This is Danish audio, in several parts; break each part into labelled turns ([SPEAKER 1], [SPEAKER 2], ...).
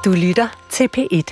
[SPEAKER 1] Du lytter til P1.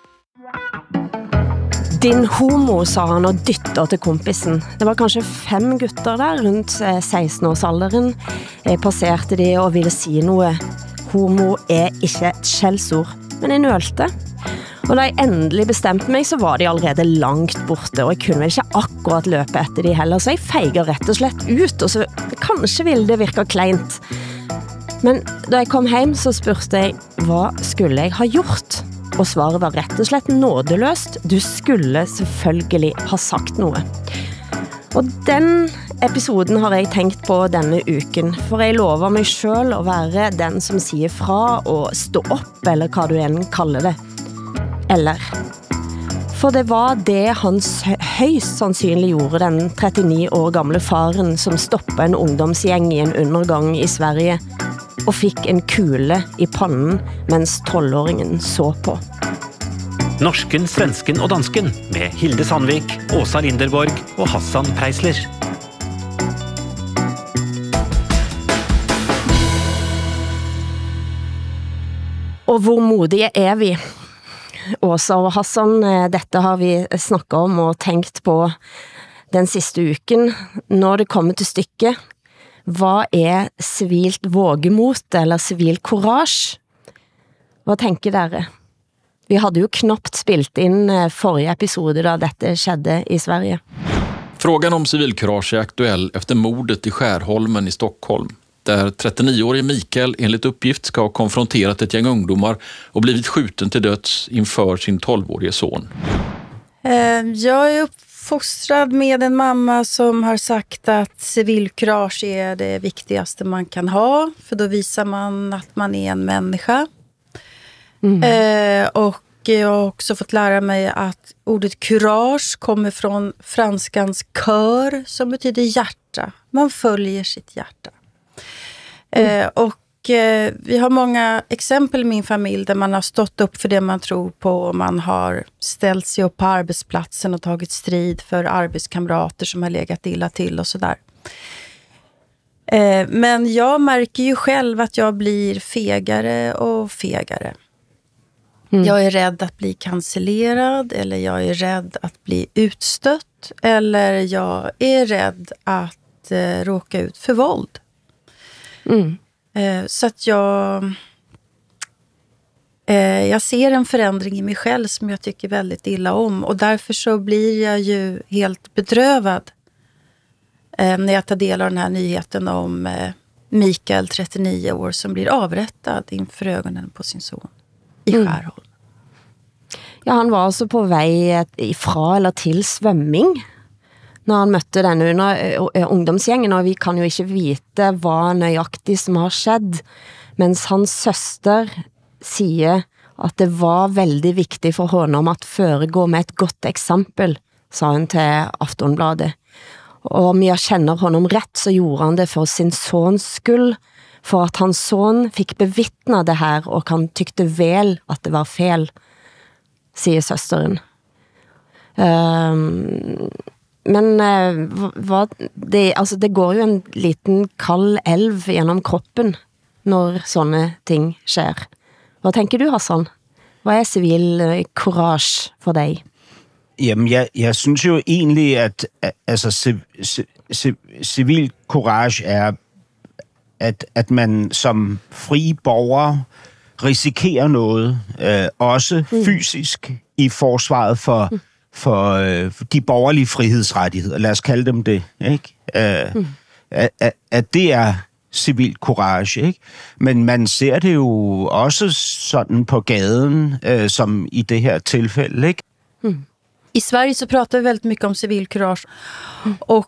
[SPEAKER 2] Din homo, sa han og dytter til kompisen. Det var kanskje 5 gutter der, rundt 16-årsalderen. Passerte de og ville si noe. Homo ikke et skjellsord, men jeg nølte. Og da jeg endelig bestemte meg, så var de allerede langt borte, og jeg kunne vel ikke akkurat løpe etter de heller, så jeg feiget rett og slett ut, og så kanskje ville det virke kleint. Men da jeg kom hjem, så spurte jeg, hva skulle jeg ha gjort? Og svaret var rett og slett nådeløst. Du skulle selvfølgelig ha sagt noe. Og den episoden har jeg tenkt på denne uken, for jeg lover meg selv å være den som sier fra og stå opp, eller hva du enn kaller det. Eller. For det var det han høyst sannsynlig gjorde, den 39 år gamle faren som stoppet en ungdomsgjeng i en undergang i Sverige, og fikk en kule i pannen mens 12-åringen så på.
[SPEAKER 3] Norsken, svensken og dansken med Hilde Sandvik, Åsa Linderborg og Hassan Preisler.
[SPEAKER 2] Og hvor modige vi? Åsa og Hassan, dette har vi snakket om og tenkt på den siste uken. Når det kommer til stykket, hva civilt vågemot eller civil courage? Hva tenker dere? Vi hadde jo knappt spilt inn forrige episode da dette skjedde i Sverige.
[SPEAKER 4] Frågan om civilkurage aktuell efter mordet i Skärholmen i Stockholm, där 39-årige Mikael enligt uppgift ska ha konfronterat ett gäng ungdomar och blivit skjuten till döds inför sin 12-årige son.
[SPEAKER 5] Jag är uppfostrad med en mamma som har sagt att civilkurage är det viktigaste man kan ha, för då visar man att man är en människa. Och jag har också fått lära mig att ordet courage kommer från franskans cœur som betyder hjärta. Man följer sitt hjärta. Och vi har många exempel i min familj där man har stått upp för det man tror på, och man har ställt sig upp på arbetsplatsen och tagit strid för arbetskamrater som har legat illa till och sådär. Men jag märker ju själv att jag blir fegare och fegare. Jag är rädd att bli cancellerad, eller jag är rädd att bli utstött, eller jag är rädd att råka ut för våld. Så att jag ser en förändring i mig själv som jag tycker väldigt illa om, och därför så blir jag ju helt bedrövad när jag tar del av den här nyheten om Mikael, 39 år, som blir avrättad inför ögonen på sin son i Skärholmen.
[SPEAKER 2] Ja, han var altså på vei ifra eller til svømming når han møtte denne ungdomsgjengen, og vi kan jo ikke vite hva nøyaktig som har skjedd, mens hans søster sier at det var veldig viktig for honom at foregå med et godt eksempel, sa hun til Aftonbladet. Og om jeg kjenner honom rett, så gjorde han det for sin sons skyld, for at hans son fikk bevittna det her, og han tykte vel at det var fel, sier søsteren. Men det går jo en liten kald elv gjennom kroppen når sånne ting skjer. Hva tenker du, Hassan? Hva civil courage for deg?
[SPEAKER 6] Jamen, jeg synes jo egentlig, at civil courage at man som fri borger risikerer noget, også fysisk i forsvaret for de borgerlige frihedsrettigheder, lad os kalde dem det, ikke? At det civil courage, ikke? Men man ser det jo også sådan på gaden, som i det her tilfælde, ikke?
[SPEAKER 5] I Sverige så pratar vi väldigt mycket om civil courage, och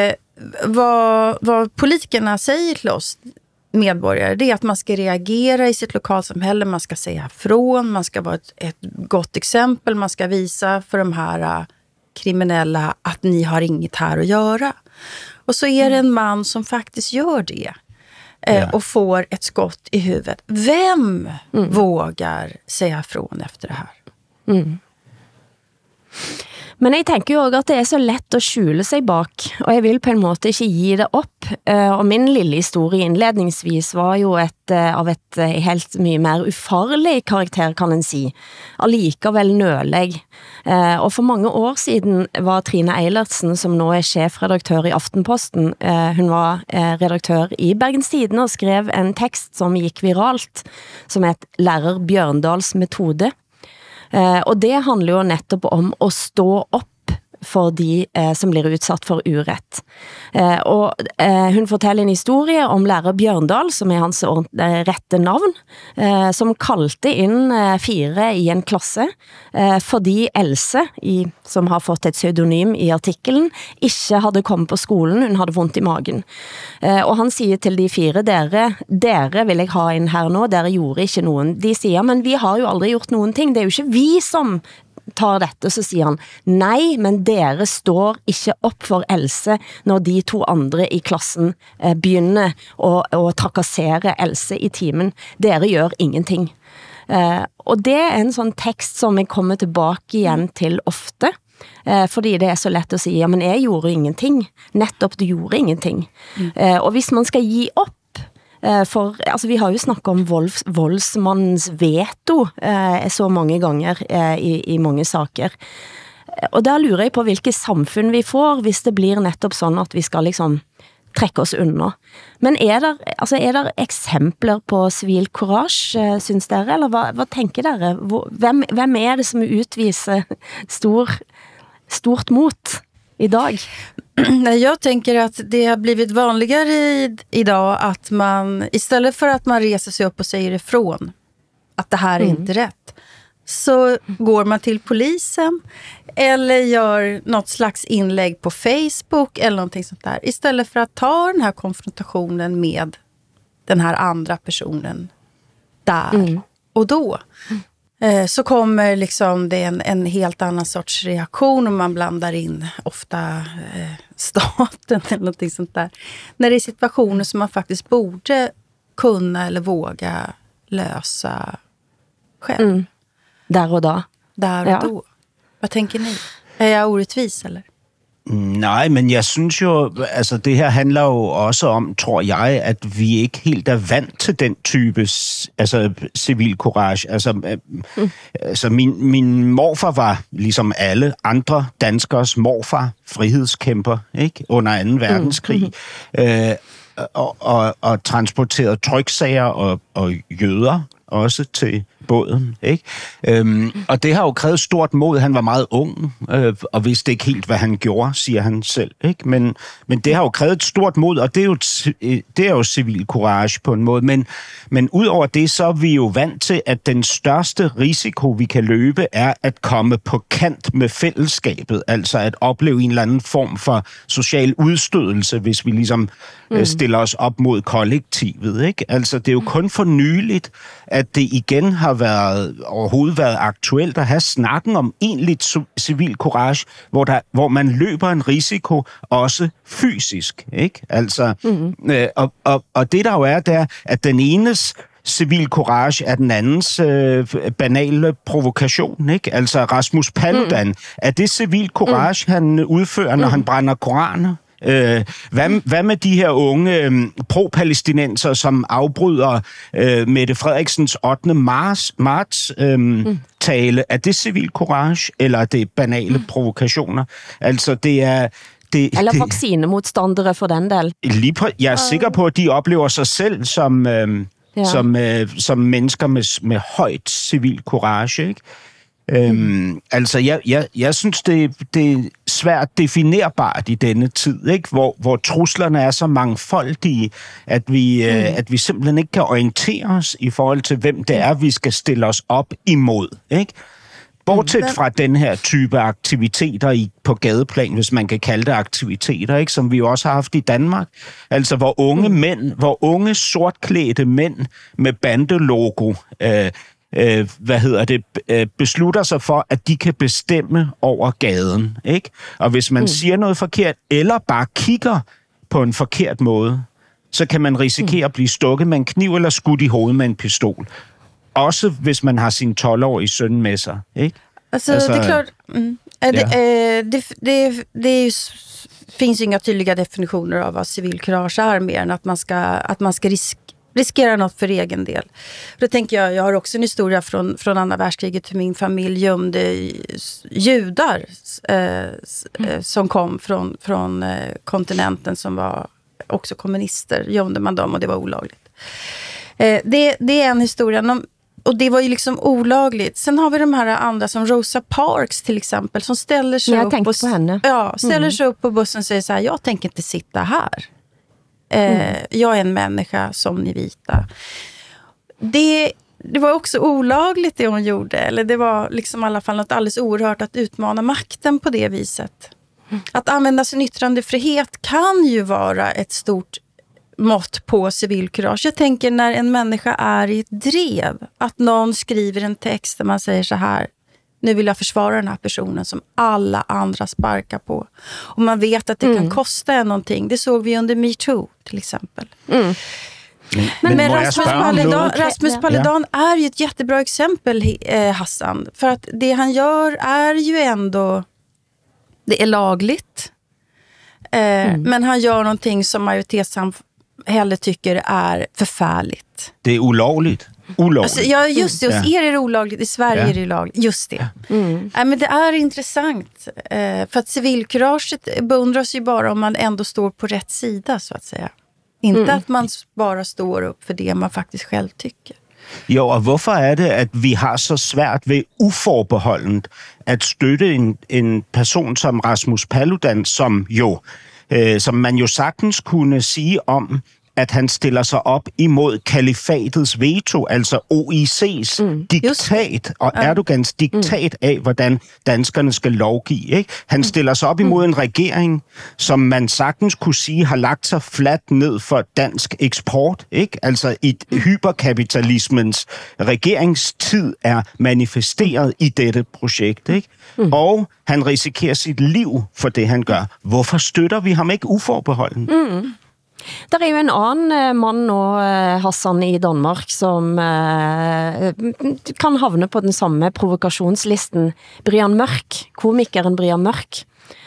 [SPEAKER 5] vad politikerna säger till oss medborgare, det är att man ska reagera i sitt lokalsamhälle, man ska säga från, man ska vara ett gott exempel, man ska visa för de här kriminella att ni har inget här att göra. Och så är det en man som faktiskt gör det och får ett skott i huvudet. Vem vågar säga från efter det här?
[SPEAKER 2] Men jeg tænker jo også, at det er så let at skjule sig bak, og jeg vil på en måte ikke gi det op. Og min lille historie indledningsvis var jo av et helt mye mer ufarlig karakter, kan en si. Allikevel nøleg. Og for mange år siden var Trine Eilertsen, som nå er chefredaktør i Aftenposten, hun var redaktør i Bergens Tidende og skrev en tekst som gik viralt, som het Lærer Bjørndals metode. Og det handler jo netop om at stå op for de som blir utsatt for urett. Og hun fortæller en historie om lærer Bjørndal, som er hans rette navn, som kalte inn 4 i en klasse, fordi Else, som har fått et pseudonym i artikelen, ikke hadde kommet på skolen, hun hadde vondt i magen. Og han siger til de 4, dere vil jeg ha inn her nå, dere gjorde ikke noen. De siger, men vi har jo aldrig gjort noen ting, det er jo ikke vi som tar dette, så siger han, nej, men dere står ikke op for Else, når de 2 andre i klassen begynner at trakassere Else i timen. Dere gør ingenting. Og det er en sånn tekst som jeg kommer tilbake igjen til ofte, fordi det er så lett å si, ja, men jeg gjorde ingenting. Nettopp, du gjorde ingenting. Og hvis man skal gi opp, for altså, vi har jo snakket om voldsmannens veto så mange ganger i mange saker. Og der lurer jeg på, hvilke samfunn vi får, hvis det blir nettopp sånn at vi skal liksom trekke oss unna. Men er der eksempler på civil courage, synes dere? Eller hva tenker dere? Hvem er det som utviser stort mot idag?
[SPEAKER 5] Jag tänker att det har blivit vanligare idag att man, istället för att man reser sig upp och säger ifrån att det här är inte rätt, så går man till polisen eller gör något slags inlägg på Facebook eller någonting sånt där, istället för att ta den här konfrontationen med den här andra personen där och då. Så kommer liksom det en helt annan sorts reaktion och man blandar in ofta staten eller någonting sånt där. När det är situationer som man faktiskt borde kunna eller våga lösa själv.
[SPEAKER 2] Där och då.
[SPEAKER 5] Där och då. Vad tänker ni? Är jeg oretvis, eller?
[SPEAKER 6] Nej, men jeg synes jo, altså det her handler jo også om, tror jeg, at vi ikke helt er vant til den type civil courage. Altså min morfar var ligesom alle andre danskers morfar, frihedskæmper, ikke? Under 2. verdenskrig, og transporterede tryksager og jøder også til båden, ikke? Og det har jo krævet stort mod. Han var meget ung, og vidste ikke helt, hvad han gjorde, siger han selv, ikke? Men det har jo krævet et stort mod, og det er jo civil courage på en måde. Men ud over det, så er vi jo vant til, at den største risiko, vi kan løbe, er at komme på kant med fællesskabet, altså at opleve en eller anden form for social udstødelse, hvis vi ligesom stiller os op mod kollektivet, ikke? Altså, det er jo kun for nyligt, at det igen har overhovedet været aktuelt at have snakken om egentligt civil courage, hvor man løber en risiko også fysisk, ikke? Altså, og det der jo er, det er, at den enes civil courage er den andens banale provokation, ikke? Altså Rasmus Paludan, er det civil courage, han udfører, når han brænder koraner? Hvad med de her unge pro-palæstinenser, som afbryder Mette Frederiksens 8. marts tale? Er det civil courage, eller er det banale provokationer? Altså, det er...
[SPEAKER 2] Eller vaccinemodstandere for den del.
[SPEAKER 6] Jeg er sikker på, at de oplever sig selv som mennesker med højt civil courage, ikke? Altså, jeg synes, det er svært definerbart i denne tid, ikke? Hvor truslerne er så mangfoldige, at vi simpelthen ikke kan orientere os i forhold til, hvem det er, vi skal stille os op imod, ikke? Bortset fra den her type aktiviteter på gadeplan, hvis man kan kalde det aktiviteter, ikke? Som vi jo også har haft i Danmark. Altså, hvor unge sortklædte mænd med bandelogo beslutter sig for, at de kan bestemme over gaden, ikke? Og hvis man siger noget forkert, eller bare kigger på en forkert måde, så kan man risikere at blive stukket med en kniv eller skudt i hovedet med en pistol. Også hvis man har sin 12-årige søn med sig, ikke?
[SPEAKER 5] Altså, det er klart, Det finns inga tydliga definitioner av vad civilkurage är, mer än att man ska riskera något för egen del. Då tänker jag har också en historia från andra världskriget, hur min familj gömde judar som kom från kontinenten, som var också kommunister. Gömde man dem och det var olagligt. Det är en historia. Och det var ju liksom olagligt. Sen har vi de här andra som Rosa Parks till exempel, som ställer sig upp på bussen och säger så här: jag tänker inte sitta här. Jag är en människa som ni vita. Det var också olagligt det hon gjorde. Eller det var liksom i alla fall något alldeles oerhört att utmana makten på det viset. Att använda sin yttrandefrihet kan ju vara ett stort mått på civilkurage. Jag tänker när en människa är i ett drev, att någon skriver en text där man säger så här: nu vill jag försvara den här personen som alla andra sparkar på. Och man vet att det kan kosta en någonting. Det såg vi under MeToo till exempel. Men Rasmus Paludan är ju ett jättebra exempel, Hassan. För att det han gör är ju ändå, det är lagligt. Men han gör någonting som majoritetssamhället tycker är förfärligt.
[SPEAKER 6] Det är olagligt.
[SPEAKER 5] Alltså, ja, just det. Hos er är det olagligt. I Sverige är det olagligt. Just det. Men det är intressant. För att civilkuraget beundras ju bara om man ändå står på rätt sida, så att säga. Inte att man bara står upp för det man faktiskt själv tycker.
[SPEAKER 6] Jo, og hvorfor er det, at vi har så svært ved uforbeholdent at støtte en person som Rasmus Paludan, som man jo sagtens kunne sige om, at han stiller sig op imod kalifatets veto, altså OIC's diktat og Erdogans diktat af, hvordan danskerne skal lovgive. Ikke? Han stiller sig op imod en regering, som man sagtens kunne sige har lagt sig fladt ned for dansk eksport. Ikke? Altså et hyperkapitalismens regeringstid er manifesteret i dette projekt. Ikke? Og han risikerer sit liv for det, han gør. Hvorfor støtter vi ham ikke uforbeholden?
[SPEAKER 2] Der er jo en anden mand nå, Hassan, i Danmark, som kan havne på den samme provokationslisten. Brian Mørk, komikeren Brian Mørk,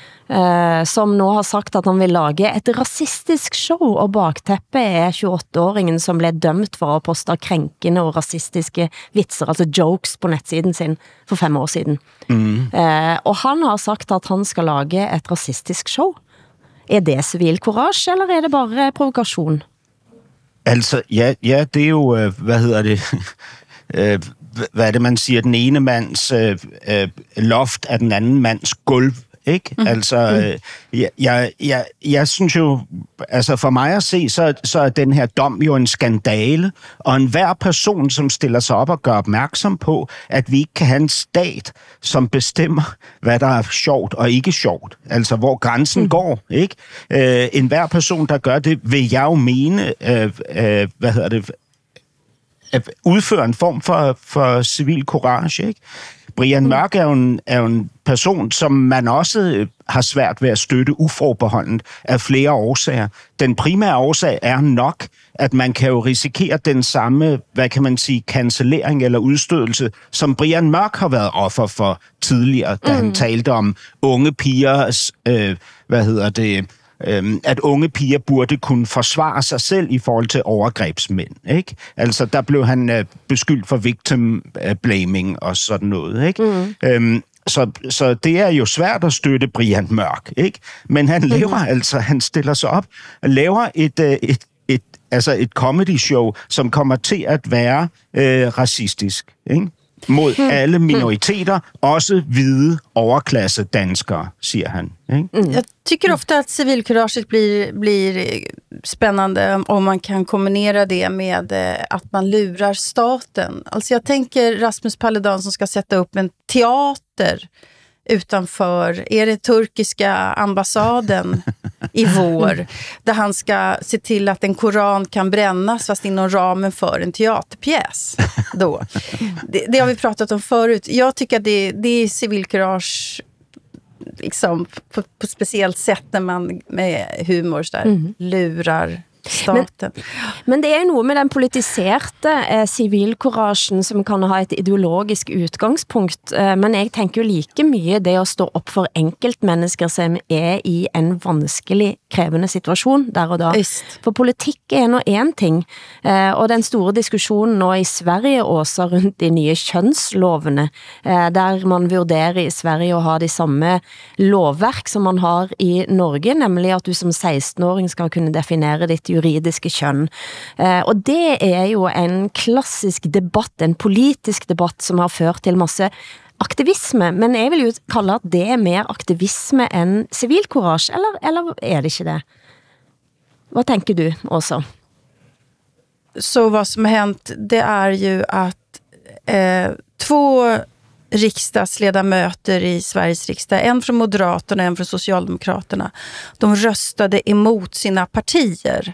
[SPEAKER 2] som nå har sagt at han vil lage et rasistisk show, og bakteppet er 28-åringen som blev dømt for at poste krænkende og rasistiske vitser, altså jokes på nettsiden sin for 5 år siden. Og han har sagt at han skal lage et rasistisk show. Er det civilkurage, eller er det bare provokation?
[SPEAKER 6] Altså, ja, det er jo, hvad er det, man siger, den ene mands loft af den anden mands gulv, ikke? Altså, jeg synes jo, altså for mig at se, så er den her dom jo en skandale, og enhver person, som stiller sig op og gør opmærksom på, at vi ikke kan have en stat, som bestemmer, hvad der er sjovt og ikke sjovt, altså hvor grænsen går, ikke? Enhver person, der gør det, vil jeg jo mene, at udføre en form for civil courage, ikke? Brian Mørk er jo en person, som man også har svært ved at støtte uforbeholdent af flere årsager. Den primære årsag er nok, at man kan jo risikere den samme, hvad kan man sige, cancellering eller udstødelse, som Brian Mørk har været offer for tidligere, da han talte om unge pigers, at unge piger burde kunne forsvare sig selv i forhold til overgrebsmænd, ikke? Altså, der blev han beskyldt for victim blaming og sådan noget, ikke? Så det er jo svært at støtte Brian Mørk, ikke? Men han laver han stiller sig op og laver et comedy show, som kommer til at være racistisk, ikke? Mod alle minoriteter, også hvide overklasse danskere, siger han. Ikke?
[SPEAKER 5] Jag tycker ofta att civilkuraget blir spännande om man kan kombinera det med att man lurar staten. Alltså jag tänker Rasmus Paludan som ska sätta upp en teater utanför, är det turkiska ambassaden i vår, där han ska se till att en koran kan brännas fast inom ramen för en teaterpjäs då. Det har vi pratat om förut. Jag tycker att det är civilkurage liksom på speciellt sätt när man med humor så där, lurar staten.
[SPEAKER 2] Men det er jo noget med den politiserte civilcouragen som kan ha et ideologisk utgangspunkt, men jeg tænker jo like mye det at stå op for enkeltmennesker som er i en vanskelig, krævende situation der og da.
[SPEAKER 5] Just.
[SPEAKER 2] For politik er nå en ting, og den store diskussionen nå i Sverige også rundt de nye kønslovene, der man vurderer i Sverige at ha de samme lovverk som man har i Norge, nemlig at du som 16-åring skal kunne definere ditt juridiske køn. Og det er jo en klassisk debatt, en politisk debatt som har ført til masse aktivisme, men jeg vil jo kalde at det er mer aktivisme end civilcourage, eller er det ikke det? Hvad tænker du også?
[SPEAKER 5] Så vad som har hänt, det är ju att 2 riksdagsledamöter i Sveriges riksdag, en från Moderaterna och en från Socialdemokraterna, de röstade emot sina partier.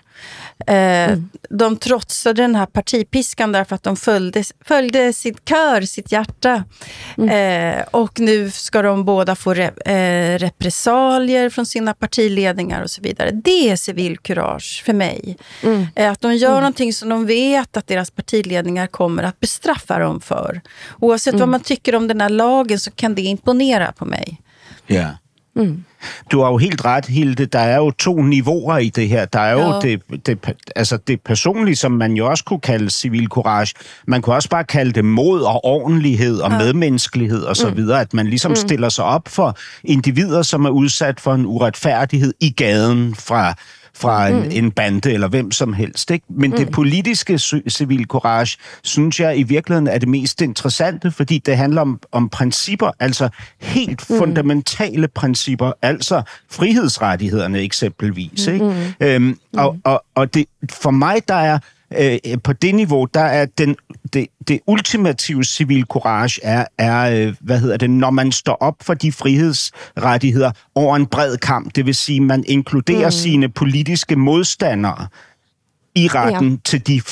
[SPEAKER 5] De trotsade den här partipiskan därför att de följde sitt kör, sitt hjärta. Och nu ska de båda få repressalier från sina partiledningar och så vidare. Det är civilkurage för mig. Att de gör någonting som de vet att deras partiledningar kommer att bestraffa dem för. Oavsett vad man tycker om den här lagen så kan det imponera på mig.
[SPEAKER 6] Ja. Du har jo helt ret, Hilde. Der er jo 2 niveauer i det her. Der er jo det personlige, som man jo også kunne kalde civilcourage. Man kunne også bare kalde det mod og ordentlighed og medmenneskelighed og så videre. At man ligesom stiller sig op for individer, som er udsat for en uretfærdighed i gaden fra en bande eller hvem som helst. Ikke? Men det politiske civilcourage, synes jeg i virkeligheden er det mest interessante, fordi det handler om principper, altså helt fundamentale principper, altså frihedsrettighederne eksempelvis. Ikke? Og det, for mig, der er på det niveau, der er det ultimative civilcourage er, når man står op for de frihedsrettigheder over en bred kamp. Det vil sige, man inkluderer sine politiske modstandere i retten til de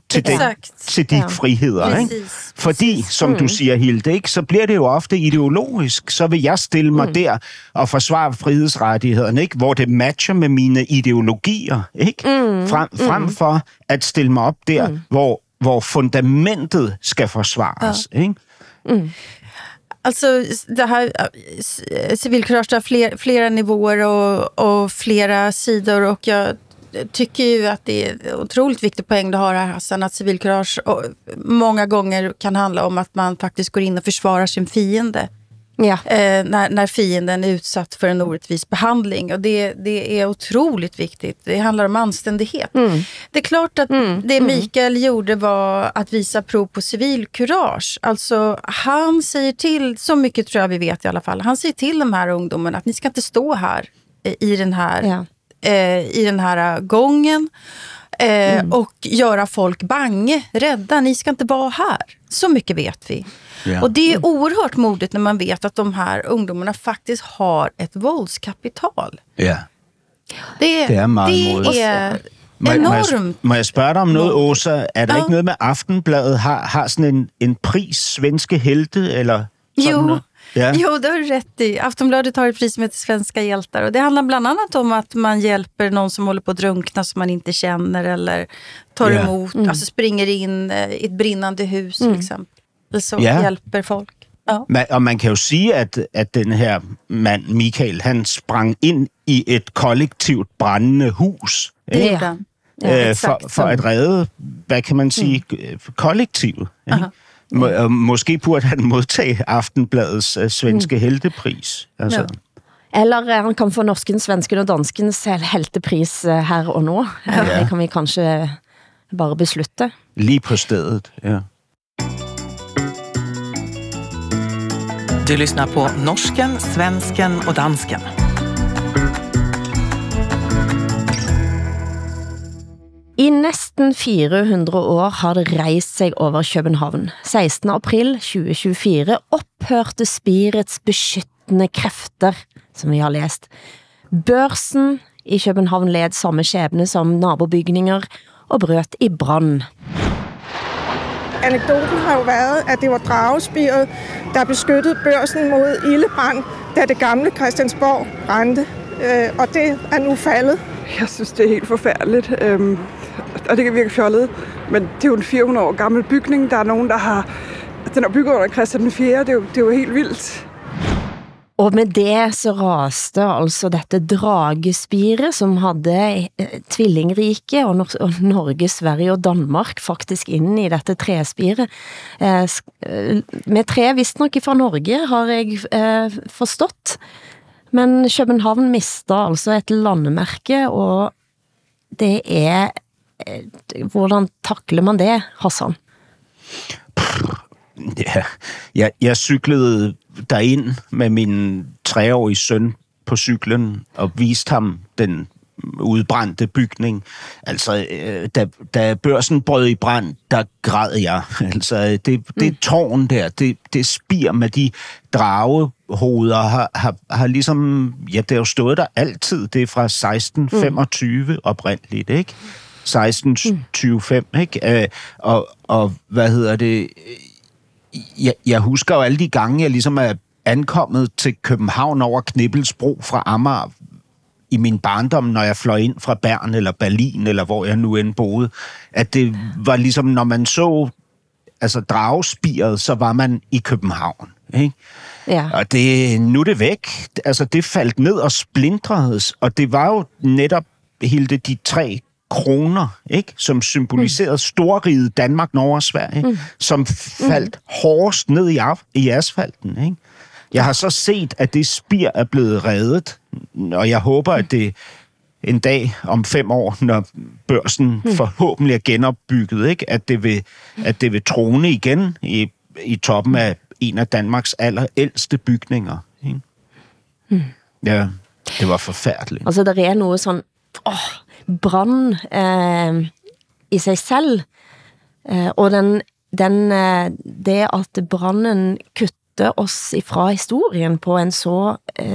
[SPEAKER 6] friheder. Ikke? Fordi, som du siger, Hilde, ikke, så bliver det jo ofte ideologisk. Så vil jeg stille mig der og forsvare frihedsrettighederne, ikke, hvor det matcher med mine ideologier. Ikke? Frem for at stille mig op der, hvor fundamentet skal forsvares. Ikke?
[SPEAKER 5] Alltså det här civilkurage har flera nivåer och flera sidor, och jag tycker ju att det är otroligt viktigt poäng du har här, Hassan, att civilkurage många gånger kan handla om att man faktiskt går in och försvarar sin fiende. Ja. När fienden är utsatt för en orättvis behandling, och det är otroligt viktigt. Det handlar om anständighet. Det är klart att det Mikael gjorde var att visa prov på civilkurage. Alltså han säger till, så mycket tror jag vi vet i alla fall, han säger till de här ungdomarna att ni ska inte stå här i den här gången och göra folk bange, rädda. Ni ska inte vara här. Så mycket vet vi. Yeah. Och det är oerhört modigt när man vet att de här ungdomarna faktiskt har ett våldskapital.
[SPEAKER 6] Ja.
[SPEAKER 5] Det är modigt. Det är enormt.
[SPEAKER 6] Må jeg spørge dig om noget, Åsa? Er der ikke noget med Aftenbladet har sådan en pris, svenske helte, eller sådan noget? Yeah.
[SPEAKER 5] Jo, det har du rätt i. Aftonbladet har ett pris som heter Svenska hjältar, och det handlar bland annat om att man hjälper någon som håller på att drunkna som man inte känner, eller tar emot, alltså springer in i ett brinnande hus till exempel. Så hjälper folk. Ja.
[SPEAKER 6] Og man kan jo sige, at den her mand, Mikael, han sprang ind i et kollektivt brændende hus. For at redde, hvad kan man sige, kollektivet. Måske burde han modtage Aftenbladets svenske heltepris. Altså.
[SPEAKER 2] Eller han kan få norsken, svensken og danskens heltepris her og nu. Det kan vi kanskje bare beslutte.
[SPEAKER 6] Lige på stedet, ja.
[SPEAKER 1] Du lyssnar på norsken, svensken och dansken.
[SPEAKER 2] I næsten 400 år har det rejst sig over København. 16. april 2024 ophørte spirets beskyttende kræfter, som vi har læst. Børsen i København led samme skæbne som nabobygninger og brøt i brand.
[SPEAKER 7] Anekdoten har jo været, at det var dragespiret, der beskyttede Børsen mod ildebrand, da det gamle Christiansborg brændte. Og det er nu faldet. Jeg synes, det er helt forfærdeligt. Og det kan virke fjollet. Men det er jo en 400 år gammel bygning. Der er nogen, der har... Den er bygget under Christian den 4. Det er jo helt vildt.
[SPEAKER 2] Og med det så raste altså dette dragespire, som havde tvillingrike, og Norge, Sverige og Danmark faktisk inn i dette trespire. Med tre visstnok fra Norge har jeg forstått, men København mister altså et landemærke, og det hvordan takler man det, Hassan?
[SPEAKER 6] Ja, jeg cyklede derind med min 3-årige søn på cyklen og viste ham den udbrændte bygning. Altså, da børsen brød i brand, der græd jeg. Altså, det tårn der, det spir med de dragehoveder, har ligesom, ja, det har jo stået der altid. Det er fra 1625 oprindeligt, ikke? 1625, ikke? Og hvad hedder det... Jeg husker jo alle de gange, jeg ligesom er ankommet til København over Knibbelsbro fra Amager i min barndom, når jeg fløj ind fra Bern eller Berlin, eller hvor jeg nu end boede, at det var ligesom, når man så dragespiret, så var man i København, ikke?
[SPEAKER 2] Ja.
[SPEAKER 6] Og nu er det væk. Altså, det faldt ned og splintredes, og det var jo netop hele de 3 kroner, ikke? Som symboliserede storriget Danmark, Norge og Sverige, som faldt hårdest ned i asfalten, ikke? Jeg har så set, at det spir er blevet reddet, og jeg håber, at det en dag om 5 år, når børsen forhåbentlig er genopbygget, ikke? At det vil trone igen i toppen af en af Danmarks allerældste bygninger, ikke? Ja, det var forfærdeligt.
[SPEAKER 2] Altså, der er noget sådan... brand i sig selv, og det at branden kutter oss ifra historien på en så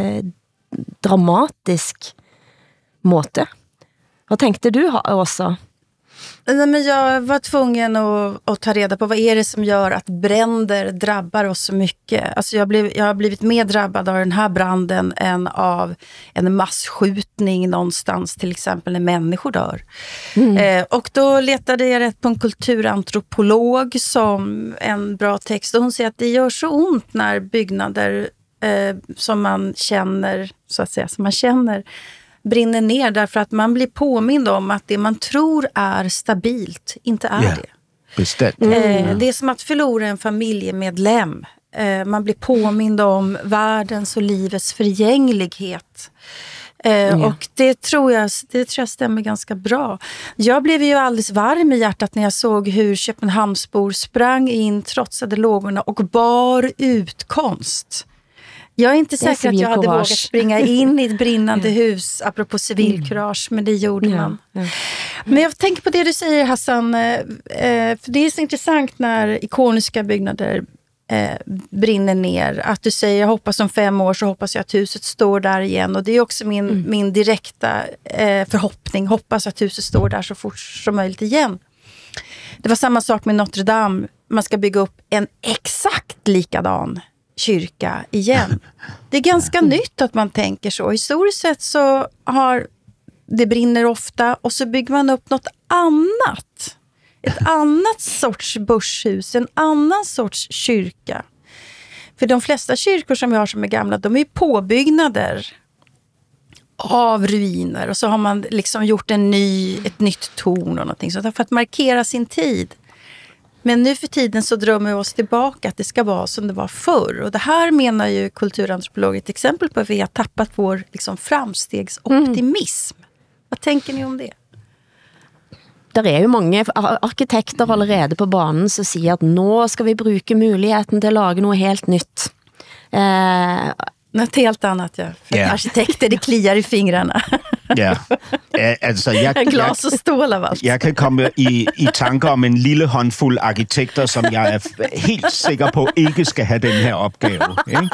[SPEAKER 2] dramatisk måte. Vad tänkte du också?
[SPEAKER 5] Nej, men jag var tvungen att ta reda på vad är det som gör att bränder drabbar oss så mycket. Alltså jag har blivit mer drabbad av den här branden än av en masskjutning någonstans, till exempel när människor dör. Och då letade jag rätt på en kulturantropolog som en bra text, och hon säger att det gör så ont när byggnader som man känner, så att säga, som man känner brinner ner, därför att man blir påmind om att det man tror är stabilt inte är det.
[SPEAKER 6] Bestämt.
[SPEAKER 5] Det är som att förlora en familjemedlem. Man blir påmind om världens och livets förgänglighet. Och det tror jag stämmer ganska bra. Jag blev ju alldeles varm i hjärtat när jag såg hur Köpenhamnsbor sprang in, trotsade lågorna och bar ut konst. Jag är inte säker att jag hade vågat springa in i ett brinnande hus, apropå civilkurage, men det gjorde man. Men jag tänker på det du säger, Hassan, för det är så intressant när ikoniska byggnader brinner ner. Att du säger, jag hoppas om 5 år så hoppas jag att huset står där igen. Och det är också min direkta förhoppning, hoppas att huset står där så fort som möjligt igen. Det var samma sak med Notre Dame. Man ska bygga upp en exakt likadan kyrka igen. Det är ganska nytt att man tänker så. Historiskt sett så har det brinner ofta och så bygger man upp något annat. Ett annat sorts börshus, en annan sorts kyrka. För de flesta kyrkor som vi har som är gamla, de är påbyggnader av ruiner, och så har man liksom gjort ett nytt torn och någonting så för att markera sin tid. Men nu för tiden så drömmer vi oss tillbaka att det ska vara som det var förr. Och det här menar ju kulturantropologer ett exempel på att vi har tappat vår liksom framstegsoptimism. Vad tänker ni om det?
[SPEAKER 2] Der er jo mange arkitekter allerede på banen som siger, at nå skal vi bruke muligheten til at lage noget helt nytt.
[SPEAKER 5] Något helt annat, ja. För arkitekter, det kliar i fingrarna.
[SPEAKER 6] Ja, altså
[SPEAKER 5] glas og stål av alt.
[SPEAKER 6] Jeg kan komme i tanker om en lille håndfuld arkitekter, som jeg er helt sikker på ikke skal have den her opgave, ikke?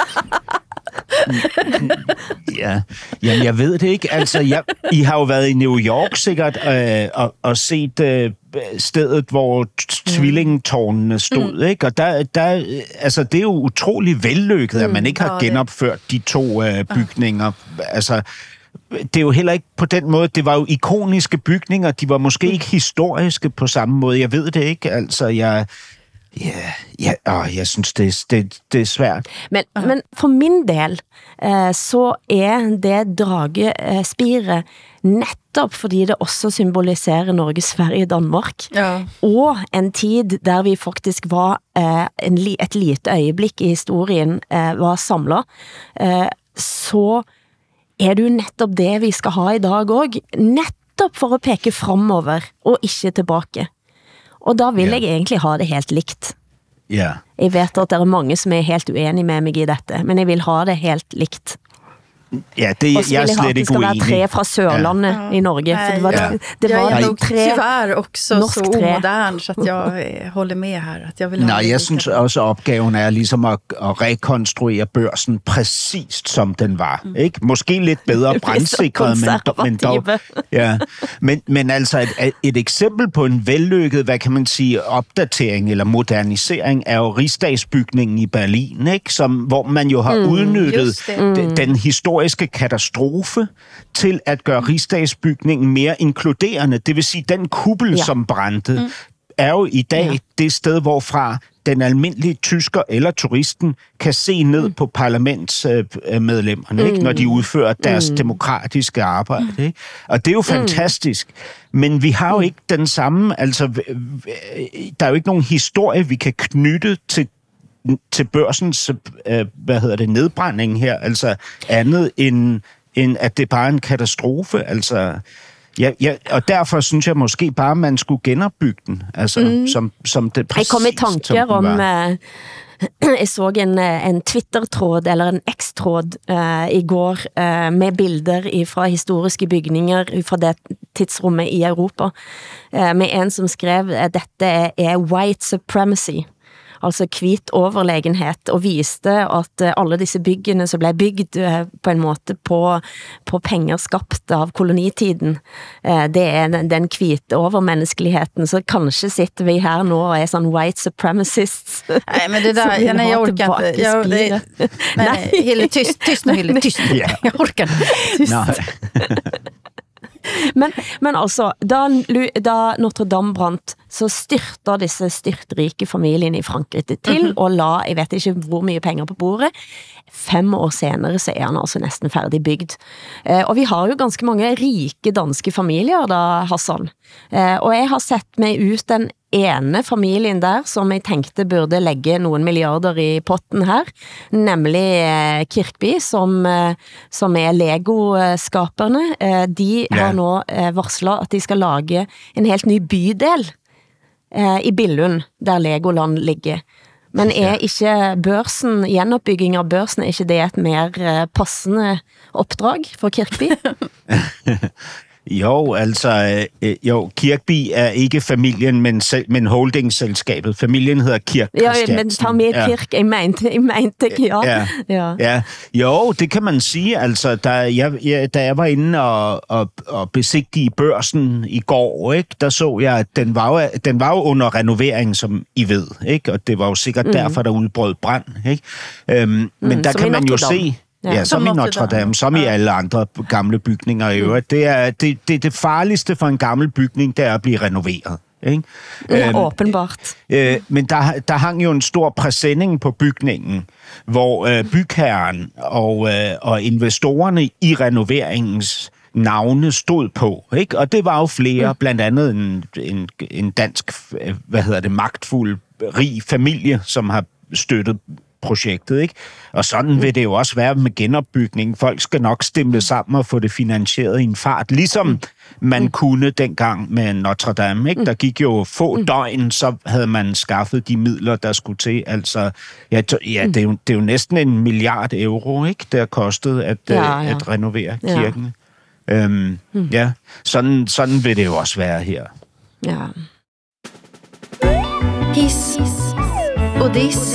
[SPEAKER 6] Ja, jamen jeg ved det ikke. Altså, I har jo været i New York sikkert og set stedet, hvor tvillingtårnene stod, ikke? Og der, altså, det er jo utrolig vellykket, at man ikke har genopført de 2 bygninger. Altså, det er jo heller ikke på den måde, det var jo ikoniske bygninger, de var måske ikke historiske på samme måde, jeg ved det ikke, altså jeg synes, det er svært.
[SPEAKER 2] Men for min del, så det dragespire nettopp fordi det også symboliserer Norge, Sverige, Danmark, og en tid der vi faktisk var et lite øjeblik i historien var samlet, så det jo nettopp det vi skal ha i dag også, nettopp for at peke fremover og ikke tilbake. Og da vil jeg egentlig ha det helt likt.
[SPEAKER 6] Ja.
[SPEAKER 2] Jeg vet at der mange som helt uenige med mig i dette, men jeg vil ha det helt likt.
[SPEAKER 6] Ja, det
[SPEAKER 2] og så vil jeg ha at det skal være tre fra Sørlandet i Norge.
[SPEAKER 5] Nej,
[SPEAKER 2] For det var
[SPEAKER 5] jag är nog
[SPEAKER 2] tre
[SPEAKER 5] tyvärr också så omodern så att jag håller med här. Att jag vill
[SPEAKER 6] Nej, jeg synes også, at opgaven er ligesom at rekonstruere børsen præcist som den var. Ikke? Måske lidt bedre brandsikret, men dog. Ja. Men altså et eksempel på en vellykket, hvad kan man sige, opdatering eller modernisering er jo Rigsdagsbygningen i Berlin, ikke? Hvor man jo har udnyttet den historiske katastrofe til at gøre Rigsdagsbygningen mere inkluderende. Det vil sige, den kuppel, som brændte, er jo i dag det sted, hvorfra den almindelige tysker eller turisten kan se ned på parlamentsmedlemmerne, ikke? Når de udfører deres demokratiske arbejde. Ikke? Og det er jo fantastisk. Men vi har jo ikke den samme, altså der er jo ikke nogen historie, vi kan knytte til børsens, nedbrænding her, altså andet end at det bare er en katastrofe, altså og derfor synes jeg måske bare, man skulle genopbygge den, altså som det præcis,
[SPEAKER 2] jeg kom i tanker om, jeg så en Twitter-tråd, eller en X-tråd i går, med bilder fra historiske bygninger fra det tidsrummet i Europa, med en som skrev, at dette white supremacy, altså kvit overlegenhet, og viste at alle disse byggene som blev bygd på en måte på penger skapt av kolonitiden, det den kvite overmenneskeligheten, så kanskje sitter vi her nå og sånn white supremacists.
[SPEAKER 5] Nej, men det där, jag orkar inte. Nej, Hille, tyst nu, Hille, tyst. Jag orkar inte. Tyst.
[SPEAKER 2] Men altså, da Notre Dame brant, så styrte disse styrtrike familien i Frankrike til og la, jeg vet ikke hvor mye penger på bordet. 5 år senere så han altså næsten færdig bygd. Og vi har jo ganske mange rike danske familier da, Hassan. Og jeg har sett meg ut den ene familien der, som jeg tenkte burde legge noen milliarder i potten her, nemlig Kirkby, som Lego-skaperne. De har nå varslet at de skal lage en helt ny bydel i Billund, der Legoland ligger. Men ikke børsen, gjenoppbygging av børsen, ikke det et mer passende oppdrag for Kirkby?
[SPEAKER 6] Jo, altså, Kirkby er ikke familien, men holdingselskabet. Familien hedder Kirk Christiansen.
[SPEAKER 2] Ja, men ta med Kirk, jeg mente ja.
[SPEAKER 6] Jo, det kan man sige. Altså, da jeg var inde og besigtige børsen i går, ikke, der så jeg, at den var jo under renovering, som I ved, ikke? Og det var jo sikkert derfor, der udbrød brand, ikke? Men der kan man jo se... Ja, som i Notre Dame, som i alle andre gamle bygninger i øvrigt. Det farligste for en gammel bygning, det er at blive renoveret. Ikke?
[SPEAKER 2] Ja, åbenbart.
[SPEAKER 6] Men der hang jo en stor præsending på bygningen, hvor bygherren og investorerne i renoveringens navne stod på, ikke? Og det var jo flere, blandt andet en dansk, magtfuld, rig familie, som har støttet projektet, ikke? Og sådan vil det jo også være med genopbygning. Folk skal nok stemple sammen og få det finansieret i en fart, ligesom man kunne dengang med Notre Dame, ikke? Der gik jo få døgn, så havde man skaffet de midler, der skulle til. Altså, det er jo næsten 1 milliard euro, ikke? Det har kostet at renovere kirken. Sådan vil det jo også være her.
[SPEAKER 2] Ja.
[SPEAKER 5] Hiss og diss.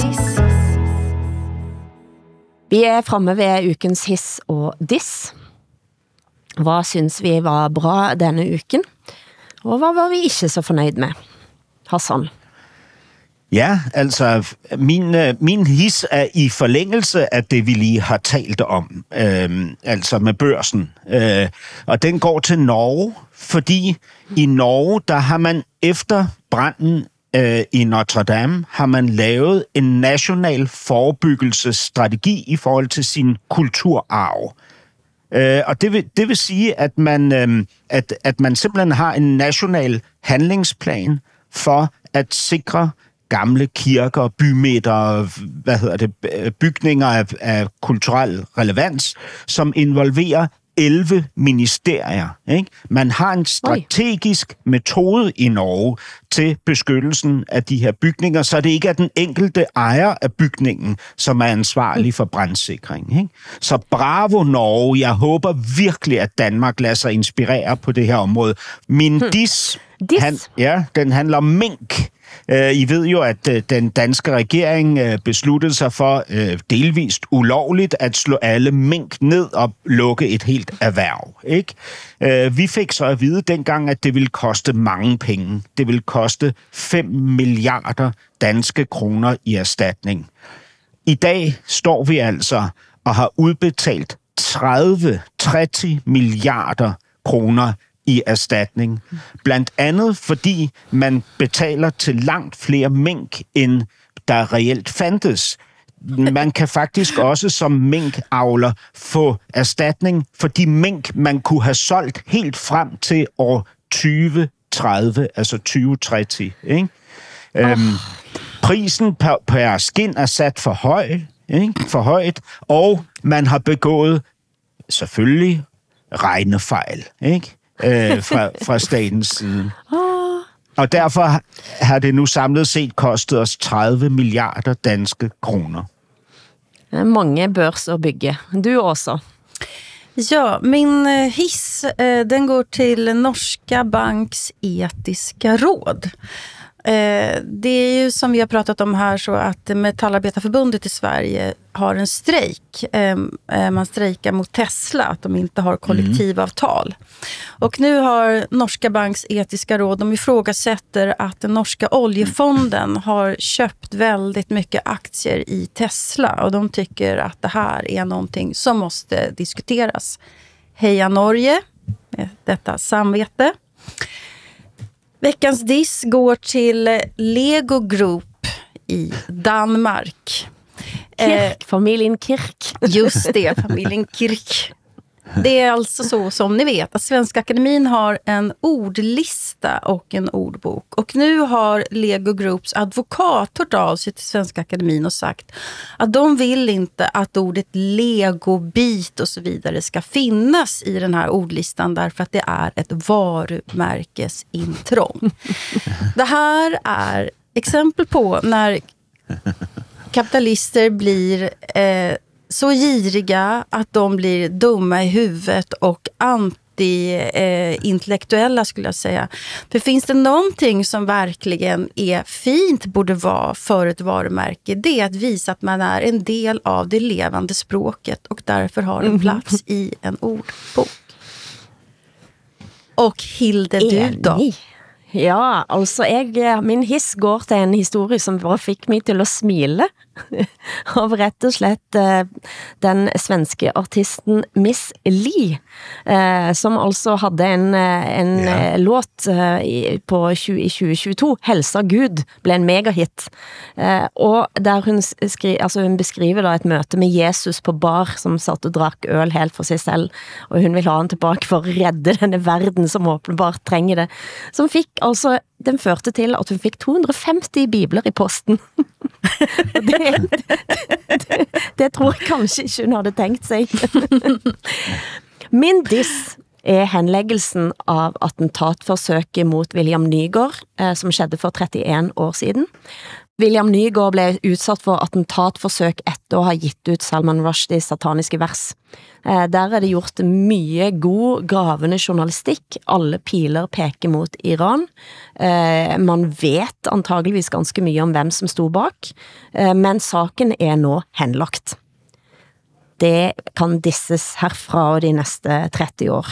[SPEAKER 2] Vi fremme ved ukens hiss og diss. Hvad synes vi var bra denne uken? Og hvad var vi ikke så fornøyd med? Hassan?
[SPEAKER 6] Ja, altså min his er i forlængelse af det, vi lige har talt om, altså med børsen. Og den går til Norge, fordi i Norge, der har man efter branden i Notre Dame, har man lavet en national forebyggelsesstrategi i forhold til sin kulturarv. Og det vil sige, at man simpelthen har en national handlingsplan for at sikre gamle kirker, bymidter, bygninger af kulturel relevans, som involverer 11 ministerier. Ikke? Man har en strategisk metode i Norge til beskyttelsen af de her bygninger, så det ikke er den enkelte ejer af bygningen, som er ansvarlig for brandsikring. Ikke? Så bravo Norge, jeg håber virkelig, at Danmark lader sig inspirere på det her område. Min den handler om mink. I ved jo, at den danske regering besluttede sig for delvist ulovligt at slå alle mink ned og lukke et helt erhverv. Ikke? Vi fik så at vide dengang, at det ville koste mange penge. Det ville koste 5 milliarder danske kroner i erstatning. I dag står vi altså og har udbetalt 30 milliarder kroner i erstatning. Blandt andet fordi man betaler til langt flere mink, end der reelt fandtes. Man kan faktisk også som minkavler få erstatning for de mink, man kunne have solgt helt frem til år 2030, altså 2030. Ikke? Prisen per skin er sat for højt, og man har begået selvfølgelig regnefejl, ikke? Fra statens side. Og derfor har det nu samlet set kostet os 30 milliarder danske kroner.
[SPEAKER 2] Mange børs at bygge. Du også.
[SPEAKER 5] Ja, min hiss, den går till Norska Banks etiska råd. Det är ju som vi har pratat om här så att Metallarbetarförbundet i Sverige har en strejk. Man strejkar mot Tesla, att de inte har kollektivavtal. Och nu har Norska Banks etiska råd, de ifrågasätter att den norska oljefonden har köpt väldigt mycket aktier i Tesla. Och de tycker att det här är någonting som måste diskuteras. Heja Norge, detta samvete. Veckans diss går till Lego Group i Danmark.
[SPEAKER 2] Familjen Kirk.
[SPEAKER 5] Just det, familjen Kirk. Det är alltså så som ni vet att Svenska Akademin har en ordlista och en ordbok. Och nu har Lego Groups advokat hört av sig till Svenska Akademin och sagt att de vill inte att ordet legobit och så vidare ska finnas i den här ordlistan därför att det är ett varumärkesintrång. Det här är exempel på när kapitalister blir så giriga att de blir dumma i huvudet och anti-intellektuella skulle jag säga. För finns det någonting som verkligen är fint borde vara för ett varumärke, det är att visa att man är en del av det levande språket och därför har en plats i en ordbok. Och Hilde, du då?
[SPEAKER 2] Ja, altså min hiss går til en historie som bare fik mig til at smile av rett og slett den svenske artisten Miss Li, som altså havde en låt i 2022, Helsa Gud, blev en megahit, og der hun beskriver da et møte med Jesus på bar, som satt og drak øl helt for sig selv, og hun vil ha han tilbage for at redde denne verden, som åbenbart trænger det, som fik altså, den førte til at hun fik 250 bibler i posten. det tror jeg kanskje ikke hun havde tænkt sig. Min diss er henlæggelsen av attentatforsøket mot William Nygaard, som skedde for 31 år siden. William Nygaard blev udsat for attentatforsøk etter at have gitt ut Salman Rushdies sataniske vers. Der er det gjort mye god, gravende journalistik. Alle piler peker mot Iran. Man vet antageligvis ganske mye om hvem som stod bak, men saken er nå henlagt. Det kan disses herfra og de næste 30 år.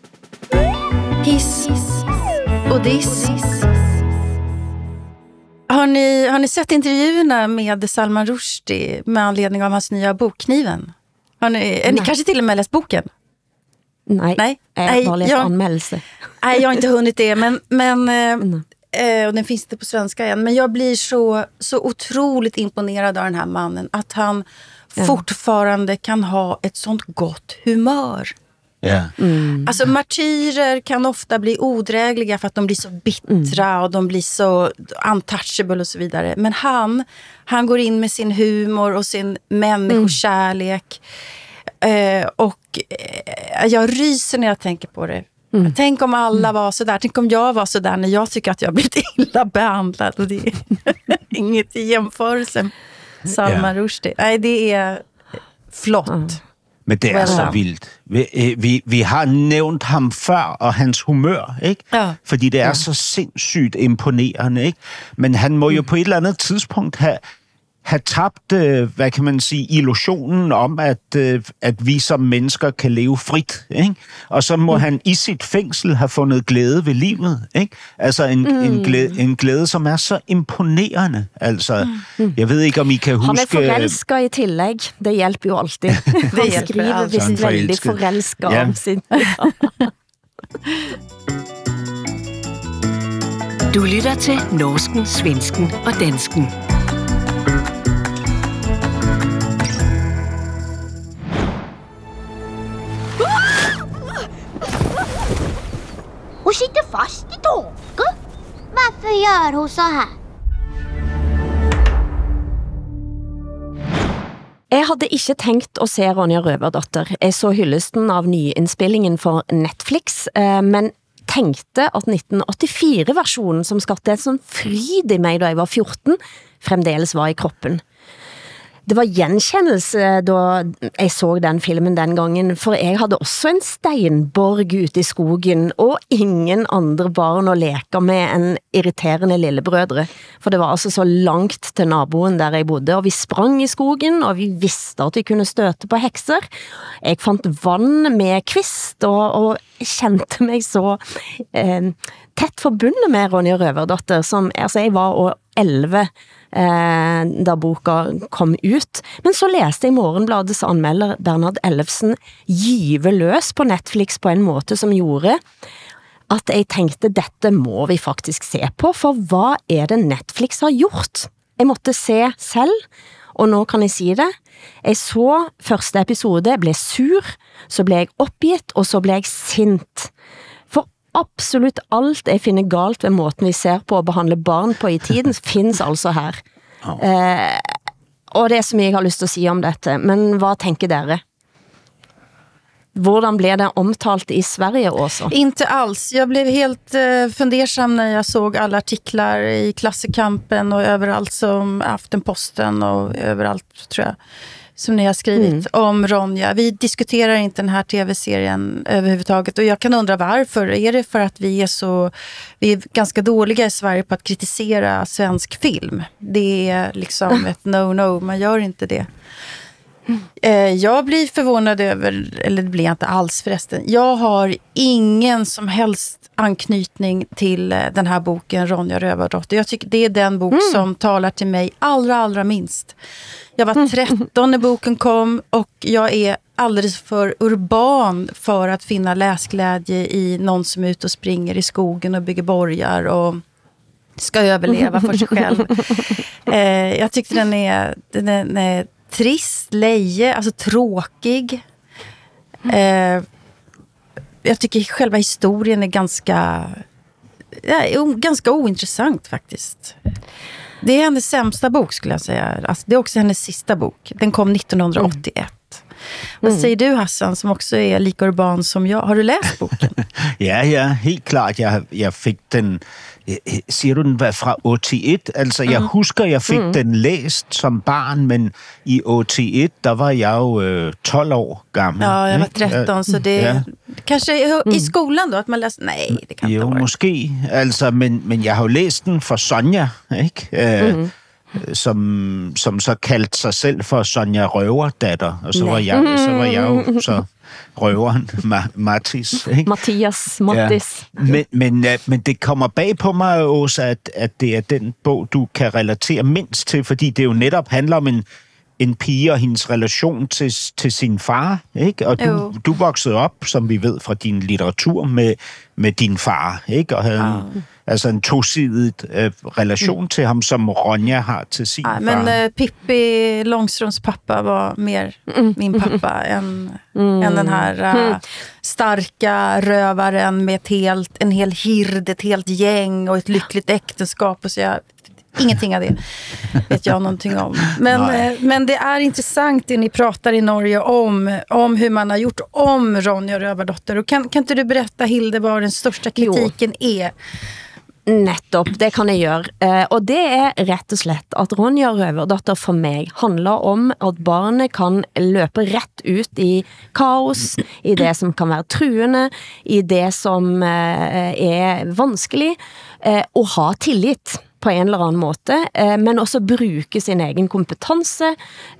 [SPEAKER 5] Hiss og diss. Har ni sett intervjuerna med Salman Rushdie med anledning av hans nya bokkniven? Har ni kanske till och med läst boken?
[SPEAKER 2] Nej. Jag har bara läst anmälelse.
[SPEAKER 5] Nej, jag har inte hunnit det, men och den finns inte på svenska än. Men jag blir så otroligt imponerad av den här mannen. Att han fortfarande kan ha ett sånt gott humör.
[SPEAKER 6] Ja.
[SPEAKER 5] Alltså martyrer kan ofta bli odrägliga för att de blir så bittra och de blir så untouchable och så vidare. Men han går in med sin humor och sin människokärlek. Jag ryser när jag tänker på det. Tänk om alla var så där. Tänk om jag var så där när jag tycker att jag har blivit illa behandlad. Och det är inget i jämförelse. Salman Rushdie. Nej, det är flott.
[SPEAKER 6] Men det er så vildt. Vi har nævnt ham før, og hans humør, ikke?
[SPEAKER 5] Ja.
[SPEAKER 6] Fordi det er så sindssygt imponerende, ikke? Men han må jo på et eller andet tidspunkt have tabt, hvad kan man sige, illusionen om, at vi som mennesker kan leve frit, ikke? Og så må han i sit fængsel have fundet glæde ved livet, ikke? Altså en glæde, som er så imponerende. Altså, jeg ved ikke, om I kan huske...
[SPEAKER 2] Han forelsket i tillegg. Det hjælper jo altid. Han skriver vist veldig forelsket om sin...
[SPEAKER 8] Du lytter til norsken, svensken og dansken.
[SPEAKER 9] Hun sitter fast i tåke. Varför gör hon så här?
[SPEAKER 2] Jeg hadde ikke tenkt å se Ronja Røverdatter. Jeg så hyllesten av nyinnspillingen for Netflix, men tenkte at 1984-versjonen som skapte et sånn fryd i meg da jeg var 14, fremdeles var i kroppen. Det var gjenkjennelse da jeg så den filmen den gangen, for jeg hadde også en steinborg ute i skogen, og ingen andre barn å leke med enn irriterende lillebrødre. For det var altså så langt til naboen der jeg bodde, og vi sprang i skogen, og vi visste at vi kunne støte på hekser. Jeg fant vann med kvist, og kjente meg så tett forbundet med Ronja Røverdatter, som jeg var 11 da boka kom ut. Men så leste jeg Morgenbladets anmelder Bernhard Ellefsen gyve løs på Netflix på en måte som gjorde at jeg tenkte dette må vi faktisk se på, for hva er det Netflix har gjort? Jeg måtte se selv, og nå kan jeg si det. Jeg så første episode, ble sur, så ble jeg oppgitt, og så ble jeg sint. For absolutt alt jeg finner galt ved måten vi ser på å behandle barn på i tiden, finnes altså her. Og det er så mye jeg har lyst til å si om dette, men hva tenker dere? Hvordan blev det omtalt i Sverige också?
[SPEAKER 5] Inte alls. Jag blev helt fundersam när jag såg alla artiklar i Klassekampen och överallt som Aftenposten och överallt tror jag som ni har skrivit om Ronja. Vi diskuterar inte den här tv-serien överhuvudtaget och jag kan undra varför. Är det för att vi är ganska dåliga i Sverige på att kritisera svensk film? Det är liksom ett no-no, man gör inte det. Jag blir förvånad över, eller det blir jag inte alls förresten. Jag har ingen som helst anknytning till den här boken Ronja Rövardotter. Jag tycker det är den bok som talar till mig allra minst. Jag var 13 när boken kom och jag är alldeles för urban för att finna läsglädje i någon som är ute och springer i skogen och bygger borgar och ska överleva för sig själv. Jag tyckte den är trist, leje, alltså tråkig. Jag tycker själva historien är ganska ointressant faktiskt. Det är hennes sämsta bok skulle jag säga. Alltså, det är också hennes sista bok. Den kom 1981. Vad säger du Hassan som också är lika urban som jag? Har du läst boken?
[SPEAKER 6] Ja, helt klart. Jeg fik den... Siger du den var fra 81? Altså, jeg husker, jeg fik den læst som barn, men i 81, der var jeg jo 12 år gammel.
[SPEAKER 5] Ja, jeg var 13, så det kanske i skolan då, at man læser... Nej, det kan
[SPEAKER 6] jo,
[SPEAKER 5] inte vara.
[SPEAKER 6] Måske. Altså, men jeg har jo læst den for Sonja, ikke? som så kaldte sig selv for Sonja Røverdatter, og så var jeg jo så røveren Mattis. Ikke?
[SPEAKER 2] Mattias.
[SPEAKER 6] Ja. Men det kommer bag på mig, Åsa, at det er den bog, du kan relatere mindst til, fordi det jo netop handler om en pige og hendes relation til sin far, ikke? Og du voksede op, som vi ved fra din litteratur, med din far, ikke? Og havde altså en tosidig relation til ham, som Ronja har til sin far.
[SPEAKER 5] Men Pippi Långströms pappa var mer min pappa än den här starka rövaren med en hel hird, ett helt gäng och ett lyckligt äktenskap och så. Ingenting av det vet jag någonting om. Men det är intressant det ni pratar i Norge om hur man har gjort om Ronja Røverdatter. Och kan inte du berätta, Hilde, vad den största kritiken är?
[SPEAKER 2] Nettopp, det kan jeg gjøre. Og det er rett og slett at Ronja Røverdatter for meg handler om at barnet kan løpe rett ut i kaos, i det som kan være truende, i det som er vanskelig, og ha tillit på en eller annen måte, men også bruke sin egen kompetanse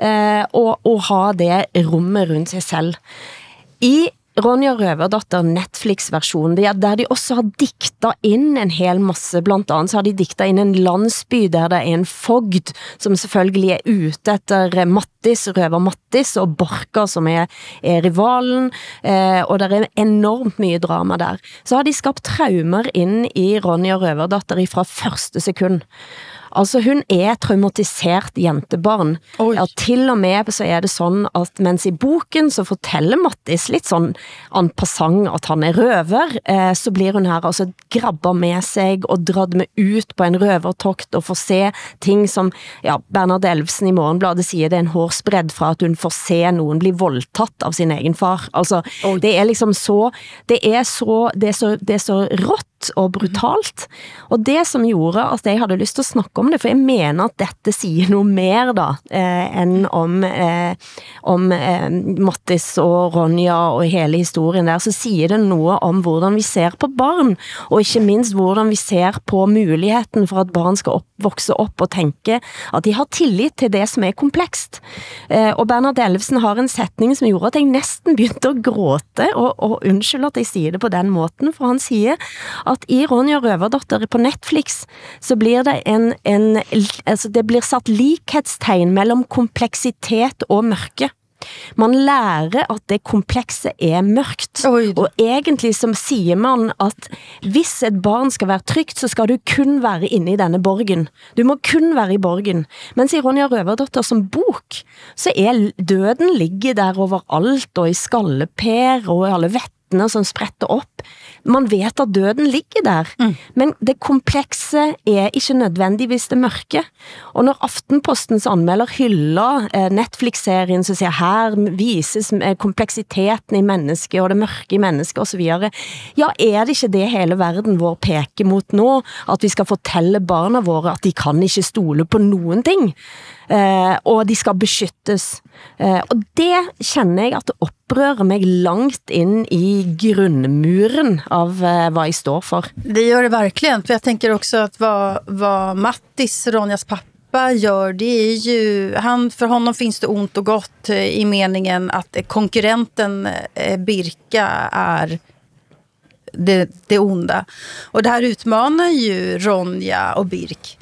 [SPEAKER 2] og ha det rommet rundt seg selv. I Ronja Røverdatter Netflix-versjonen, der de også har dikta inn en hel masse, blant annet så har de dikta inn en landsby der det er en fogd som selvfølgelig er ute etter Røver Mattis og Borka som er rivalen, og det er enormt mye drama der. Så har de skapt traumer inn i Ronja Røverdatter fra første sekund. Altså hun er traumatisert jentebarn. Ja, til og med så er det sånn at mens i boken så forteller Mattis litt sånn en passant at han er røver, så blir hun her altså grabba med seg og dratt med ut på en røvertokt og får se ting som, ja, Bernhard Elvsen i Morgenbladet sier det er en hårsbredd fra at hun får se noen bli voldtatt av sin egen far. Altså, det er liksom så, det er så rått og brutalt, og det som gjorde at jeg hadde lyst til å snakke om det, for jeg mener at dette sier noe mer da, enn om Mattis og Ronja og hele historien der, så sier det noe om hvordan vi ser på barn, og ikke minst hvordan vi ser på muligheten for at barn skal vokse opp og tenke at de har tillit til det som er komplekst. Og Bernhard Elvsen har en setning som gjorde at jeg nesten begynte å gråte, og unnskyld at jeg sier det på den måten, for han sier at i Ronja Røverdatter på Netflix så blir det altså det blir satt likhetstegn mellom kompleksitet og mørke. Man lærer at det komplekse er mørkt, og egentlig som sier man at hvis et barn skal være trygt, så skal du kun være inne i denne borgen. Du må kun være i borgen. Mens i Ronja Røverdatter som bok, så er døden ligger der overalt, og i skalleper, og i alle vettene som spretter opp. Man vet at døden ligger der, men det komplekse er ikke nødvendigvis det mørke. Og når Aftenpostens anmelder hyller Netflix-serien, så sier her vises kompleksiteten i mennesket, og det mørke i mennesket, og så videre. Ja, er det ikke det hele verden vår peker mot nå? At vi skal fortelle barna våre at de kan ikke stole på noen ting? Og de skal beskyttes. Og det kjenner jeg at det opprører meg langt inn i grunnmuren av vad jag står för.
[SPEAKER 5] Det gör det verkligen, för jag tänker också att vad Mattis, Ronjas pappa, gör, det är ju, för honom finns det ont och gott i meningen att konkurrenten Birka är det onda. Och det här utmanar ju Ronja och Birk.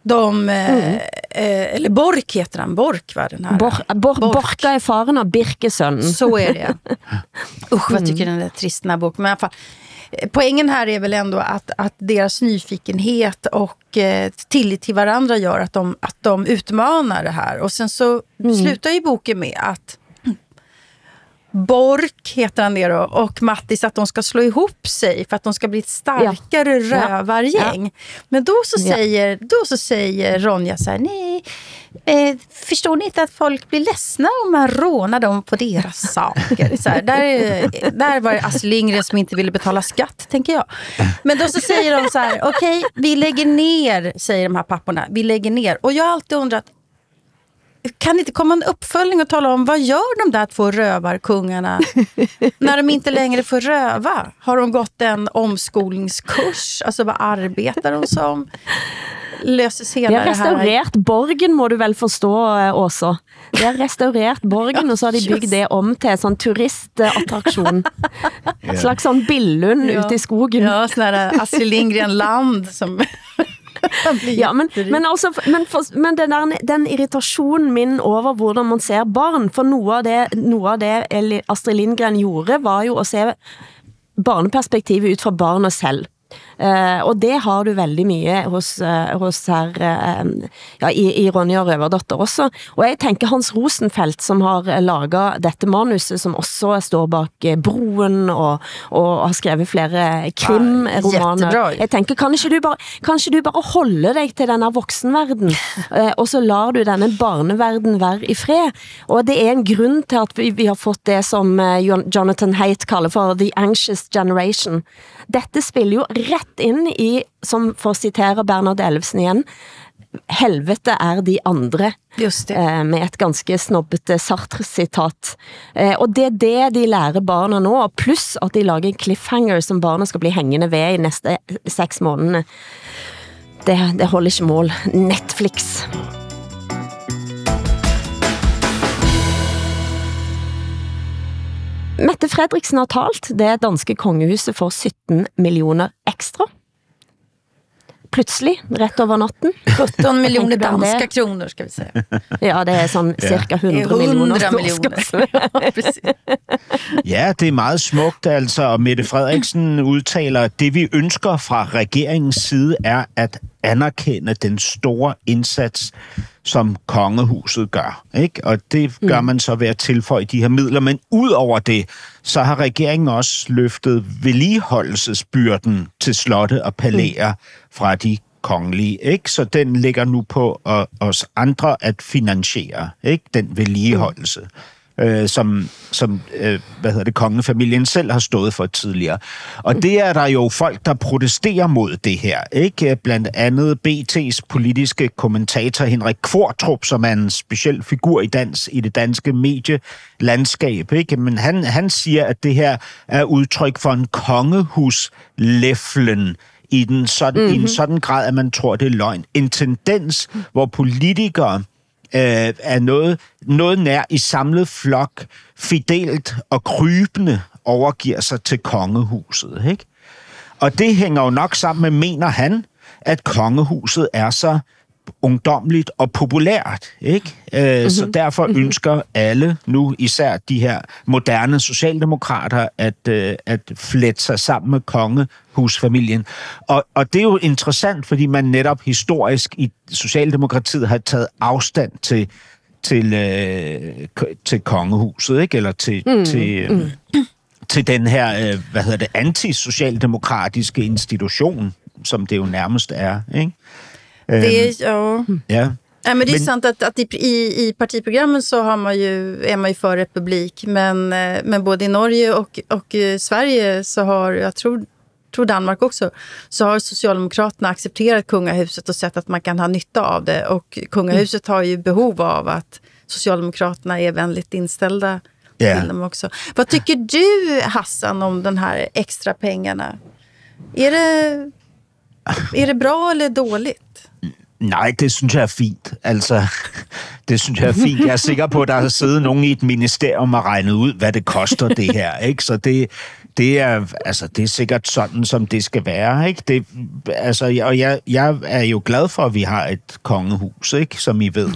[SPEAKER 5] Eller Bork heter han, Bork var den här.
[SPEAKER 2] Borka är faren av Birkesön.
[SPEAKER 5] Så är det. Usch, vad tycker den där tristna bok. Men i alla fall, poängen här är väl ändå att deras nyfikenhet och tillit till varandra gör att de utmanar det här. Och sen så slutar ju boken med att Bork heter han det då, och Mattis att de ska slå ihop sig för att de ska bli ett starkare rövargäng. Men då så säger Ronja så här: nej, förstår ni inte att folk blir ledsna om man rånar dem på deras saker? Så här, där var det Astrid Lindgren som inte ville betala skatt, tänker jag. Men då så säger de så här: okej, vi lägger ner, säger de här papporna, vi lägger ner. Och jag har alltid undrat, kan det inte komma en uppföljning och tala om vad gör de där två rövarkungarna när de inte längre får röva? Har de gått en omskolningskurs? Alltså vad arbetar de som? löses hela
[SPEAKER 2] De
[SPEAKER 5] det
[SPEAKER 2] har
[SPEAKER 5] här.
[SPEAKER 2] restaurert borgen, må du vel forstå, Åsa. De har restaurert borgen, og så har de bygget det om til en sånn turistattraktion. En slags sånn Billund ute i skogen.
[SPEAKER 5] Ja, sån här Astrid Lindgren land som...
[SPEAKER 2] Ja, men den irritationen min over hvordan man ser barn, for noe av det Astrid Lindgren gjorde, var jo å se barneperspektivet ut fra barnet selv. Og det har du veldig mye hos her, i Ronja Røverdatter også. Og jeg tenker Hans Rosenfeldt, som har laget dette manuset, som også står bak Broen, og har skrevet flere krimromaner. Jeg tenker, kanskje du bare holder deg til denne voksenverden, og så lar du denne barneverden være i fred. Og det en grunn til at vi har fått det som Jonathan Haidt kaller for The Anxious Generation. Dette spiller jo rett inn i, som for å citere Bernard Elvsen igjen, helvete de andre.
[SPEAKER 5] Just det.
[SPEAKER 2] Med et ganske snobbete Sartre-sitat. Og det de lærer barna nå, pluss at de lager en cliffhanger som barna skal bli hengende ved i neste 6 månedene. Det holder ikke mål. Netflix. Mette Frederiksen har talt det danske kongehuset for 17 millioner ekstra. Plutselig, rett over natten.
[SPEAKER 5] 17 miljoner danska kronor, ska vi säga.
[SPEAKER 2] Ja, det sånn cirka 100 millioner.
[SPEAKER 5] 100 miljoner. Ja, precis.
[SPEAKER 6] Ja, det meget smukt, altså. Og Mette Frederiksen udtaler, det vi ønsker fra regeringens side at anerkende den store indsats, som kongehuset gør, ikke? Og det gør man så ved at tilføje de her midler, men ud over det, så har regeringen også løftet vedligeholdelsesbyrden til slotte og palæer fra de kongelige, ikke? Så den ligger nu på os andre at finansiere, ikke? Den vedligeholdelse. Som kongefamilien selv har stået for tidligere. Og det der jo folk, der protesterer mod det her, ikke? Blandt andet BT's politiske kommentator Henrik Kvartrup, som en speciel figur i det danske medielandskab, ikke? Men han siger, at det her udtryk for en kongehuslæflen i en sådan grad, at man tror, det løgn. En tendens, hvor politikere noget nær i samlet flok, fidelt og krybende overgiver sig til kongehuset, ikke? Og det hænger jo nok sammen med, mener han, at kongehuset så ungdomligt og populært, ikke? Så derfor ønsker alle nu, især de her moderne socialdemokrater, at flette sig sammen med kongehusfamilien. Og det er jo interessant, fordi man netop historisk i Socialdemokratiet har taget afstand til kongehuset, ikke? Eller til den her, antisocialdemokratiske institution, som det jo nærmest ikke?
[SPEAKER 5] Det ja.
[SPEAKER 6] Ja.
[SPEAKER 5] Ja, men det är sant att i partiprogrammen så är man ju för republik, men både i Norge och Sverige så har, jag tror Danmark också, så har Socialdemokraterna accepterat kungahuset och sett att man kan ha nytta av det, och kungahuset har ju behov av att Socialdemokraterna är vänligt inställda till dem också. Vad tycker du, Hassan, om den här extra pengarna? Är det bra eller dåligt?
[SPEAKER 6] Nej, det synes jeg er fint. Altså, det synes jeg er fint. Jeg er sikker på, at der har siddet nogen i et ministerium og regnet ud, hvad det koster det her, ikke? Så det er sikkert sådan, som det skal være, ikke? Og jeg er jo glad for, at vi har et kongehus, ikke? Som I ved.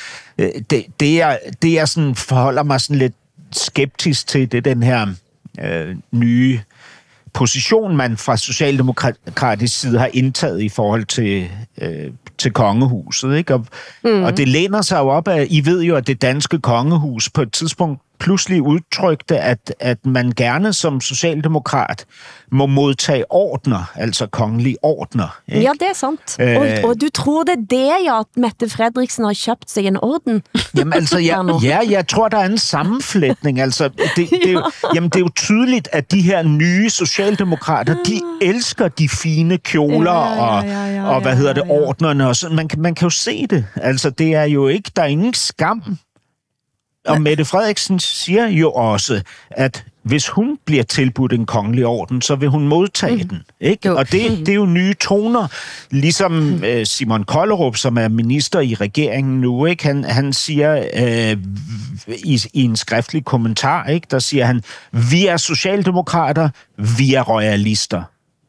[SPEAKER 6] Det jeg sådan forholder mig sådan lidt skeptisk til, det er den her nye position, man fra socialdemokratisk side har indtaget i forhold til kongehuset, ikke? Og det læner sig jo op af, I ved jo, at det danske kongehus på et tidspunkt pludselig udtrykte, at man gerne som socialdemokrat må modtage ordner, altså kongelige ordner. Ikke?
[SPEAKER 2] Ja, det er sant. Og du tror det at Mette Frederiksen har købt sig en orden?
[SPEAKER 6] Jamen altså, jeg tror, der er en sammenflætning. Altså, det er jo tydeligt, at de her nye socialdemokrater, de elsker de fine kjoler og ordnerne. Og så, man kan jo se det. Altså, det er jo ikke, der er ingen skam. Og Mette Frederiksen siger jo også, at hvis hun bliver tilbudt en kongelig orden, så vil hun modtage den. Ikke? Og det er jo nye toner. Ligesom Simon Kollerup, som er minister i regeringen nu, ikke? Han siger i en skriftlig kommentar, ikke? Der siger han, vi er socialdemokrater, vi er royalister.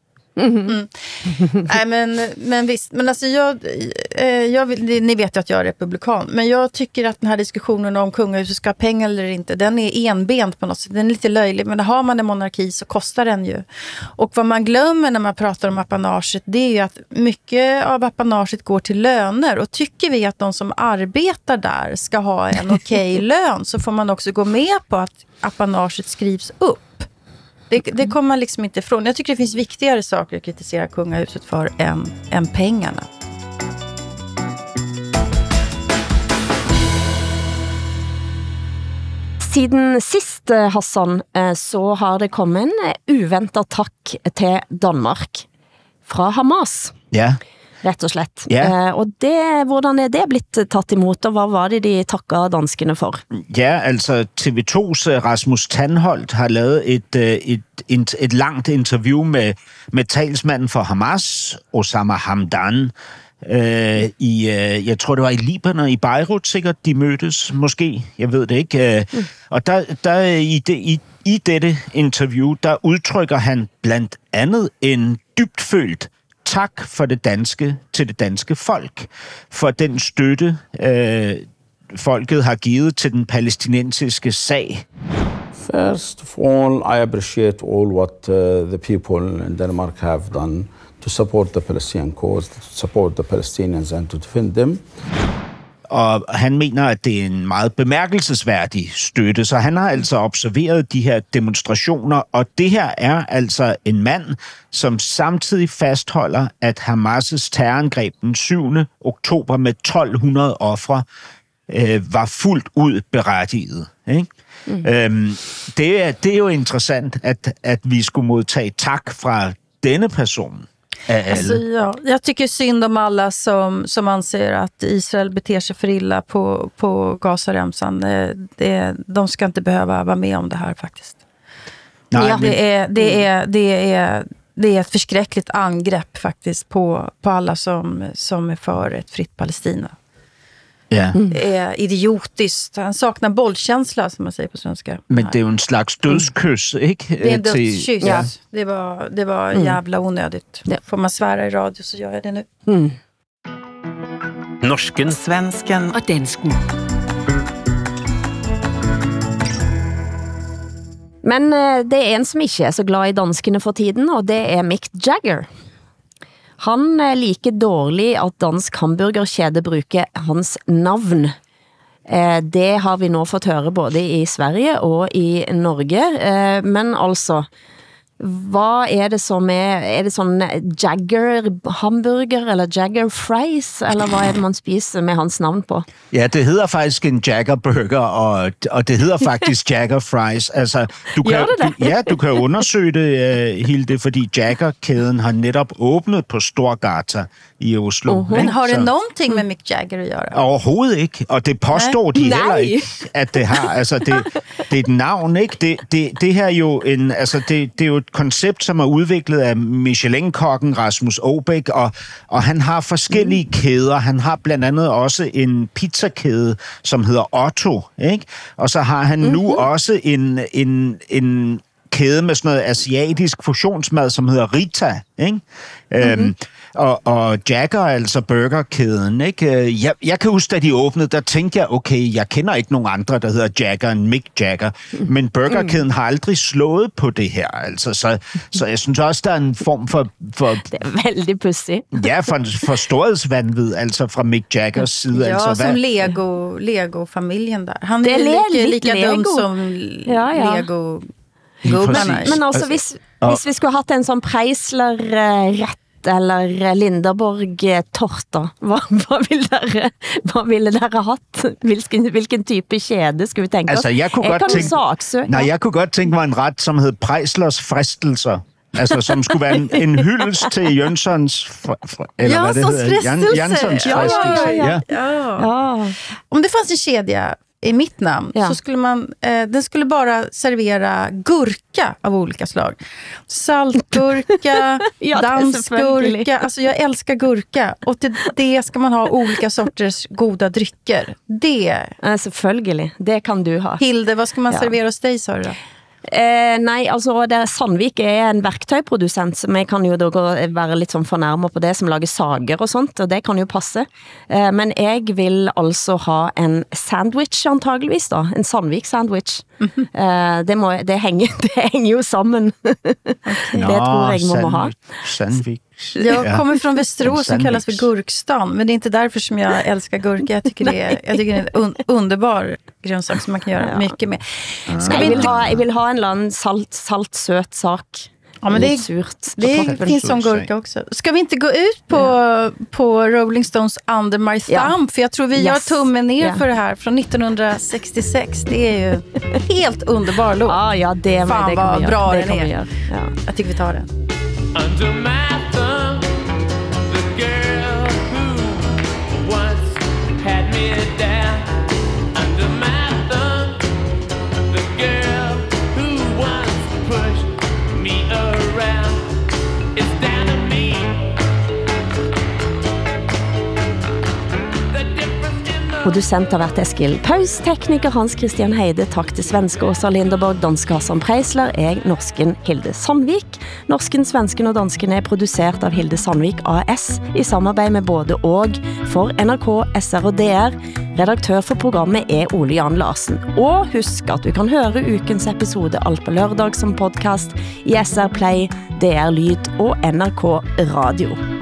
[SPEAKER 5] Nej, men visst. Men alltså jag vill, ni vet ju att jag är republikan, men jag tycker att den här diskussionen om kungahuset ska ha pengar eller inte, den är enbent på något sätt. Den är lite löjlig, men har man en monarki så kostar den ju. Och vad man glömmer när man pratar om apanaget, det är ju att mycket av apanaget går till löner. Och tycker vi att de som arbetar där ska ha en okej lön, så får man också gå med på att apanaget skrivs upp. Det kommer man liksom inte ifrån. Jag tycker det finns viktigare saker att kritisera kungahuset för än pengarna.
[SPEAKER 2] Siden sist, Hassan, så har det kommet en uventet takk til Danmark fra Hamas.
[SPEAKER 6] Ja.
[SPEAKER 2] Rett og slett.
[SPEAKER 6] Ja.
[SPEAKER 2] Og hvordan er det blitt tatt imot, og hvad var det, de takker danskene for?
[SPEAKER 6] Ja, altså TV2's Rasmus Tandholt har lavet et langt interview med talsmanden for Hamas, Osama Hamdan, jeg tror det var i Libanon, i Beirut sikkert, de mødtes, måske, jeg ved det ikke. Og der i dette interview, der udtrykker han blandt andet en dybtfølt tak for til det danske folk, for den støtte, folket har givet til den palæstinensiske sag.
[SPEAKER 10] First of all, I appreciate all what the people in Denmark have done to support the Palestinian cause, to support the Palestinians and to defend them.
[SPEAKER 6] Og han mener, at det er en meget bemærkelsesværdig støtte, så han har altså observeret de her demonstrationer, og det her er altså en mand, som samtidig fastholder, at Hamas' terrorangreb den 7. oktober med 1200 ofre var fuldt ud berettiget. Ikke? Det er jo interessant, at vi skulle modtage tak fra denne person.
[SPEAKER 5] Alltså, ja, jag tycker synd om alla som anser att Israel beter sig för illa på Gazaremsan. De ska inte behöva vara med om det här faktiskt.
[SPEAKER 6] Nej,
[SPEAKER 5] ja, det är ett förskräckligt angrepp faktiskt på alla som är för ett fritt Palestina.
[SPEAKER 6] Ja.
[SPEAKER 5] Det är idiotiskt. Han saknar bollkänsla, som man säger på svenska.
[SPEAKER 6] Men det er jo en slags dødskys, ikke?
[SPEAKER 5] Det är en dödskyss. Ja. Det var jävla onödigt. Får man svära i radio så gör jag det nu.
[SPEAKER 3] Norsken,
[SPEAKER 8] svensken og dansken.
[SPEAKER 2] Men det er en som ikke er så glad i danskene for tiden, og det er Mick Jagger. Han liker dårlig at dansk hamburgerkjede bruger hans navn. Det har vi nå fått høre både i Sverige og i Norge. Men altså, hvad er det som er det sådan Jagger hamburger eller Jagger fries, eller hvad er det man spiser med hans navn på?
[SPEAKER 6] Ja, det hedder faktisk en Jagger burger, og det hedder faktisk Jagger fries. Altså, du kan undersøge det, Hilde, fordi Jagger-kæden har netop åbnet på Storgata i Oslo.
[SPEAKER 5] Men har det någonting med Mick Jagger at gøre?
[SPEAKER 6] Overhovedet ikke, og det påstår de heller ikke, at det har. Altså, det er et navn, ikke? Det her er jo det er jo et koncept, som er udviklet af Michelin-kokken Rasmus Åbæk, og han har forskellige kæder. Han har blandt andet også en pizzakæde, som hedder Otto, ikke? Og så har han nu også en kæde med sådan noget asiatisk fusionsmad, som hedder Rita, ikke? Og Jagger, altså burgerkæden, ikke? Jeg kan huske, da de åbnede, der tænkte jeg, okay, jeg kender ikke nogen andre, der hedder Jagger end Mick Jagger, men burgerkæden har aldrig slået på det her, altså. Så jeg synes også, der er en form for
[SPEAKER 2] det er vældig pudsigt.
[SPEAKER 6] Ja, for storhedsvanvid, altså fra Mick Jaggers side.
[SPEAKER 5] Ja,
[SPEAKER 6] altså,
[SPEAKER 5] som Lego-familien der. Han er lika dum som Lego-gubbarna.
[SPEAKER 2] Men altså, hvis vi skulle haft en sånn Preisler-rett, eller Linderborg-torta. Hvad ville dere hatt? Hvilken type kjede skulle vi tænke os?
[SPEAKER 6] Altså, jeg kunne godt tænke mig en ret, som hed Preislers fristelser. Altså, som skulle være en hyldest til Jönssons eller hvad det hedder? Janssons fristelse.
[SPEAKER 5] Ja. Om det fanns en kedja i mitt namn så skulle man, den skulle bara servera gurka av olika slag. Saltgurka, dansgurka. Alltså jag älskar gurka. Och till det ska man ha olika sorters goda drycker. Det.
[SPEAKER 2] Selvfølgelig, det kan du ha.
[SPEAKER 5] Hilde, vad ska man servera hos dig, sa du då?
[SPEAKER 2] Nei, altså Sandvik en verktøyprodusent, som jeg kan jo da være litt sånn fornærmet på det, som lager sager og sånt, og det kan jo passe. Men jeg vil altså ha en sandwich antageligvis da, en Sandvik-sandwich. Det henger jo sammen. Det tror jeg må ha.
[SPEAKER 6] Sandvik.
[SPEAKER 5] Jag kommer från Västerås som kallas för Gurkstan, men det är inte därför som jag älskar gurka. Jag tycker det är en underbar grönsak som man kan göra mycket med.
[SPEAKER 2] Jag vill ha en land salt söt sak.
[SPEAKER 5] Ja, men det finns som gurka också. Ska vi inte gå ut på Rolling Stones Under My Thumb? För jag tror vi gör tummen ner för det här från 1966. Det är ju helt underbar låt.
[SPEAKER 2] Ja, det
[SPEAKER 5] fan vad bra den är.
[SPEAKER 2] Ja.
[SPEAKER 5] Jag tycker vi tar den.
[SPEAKER 11] Under my thumb, the girl who once had me down. Under my thumb, the girl who once pushed me around. It's down to me.
[SPEAKER 2] Producent har vært Eskil Paus, tekniker Hans Christian Heide, takk til svenske Åsa Linderborg, danske Hassan Preisler, norsken Hilde Sandvik. Norsken, svensken og dansken produsert av Hilde Sandvik AS i samarbeid med både og for NRK, SR og DR. Redaktør for programmet Ole Jan Larsen. Og husk at du kan høre ukens episode alt på lørdag som podcast i SR Play, DR Lyd og NRK Radio.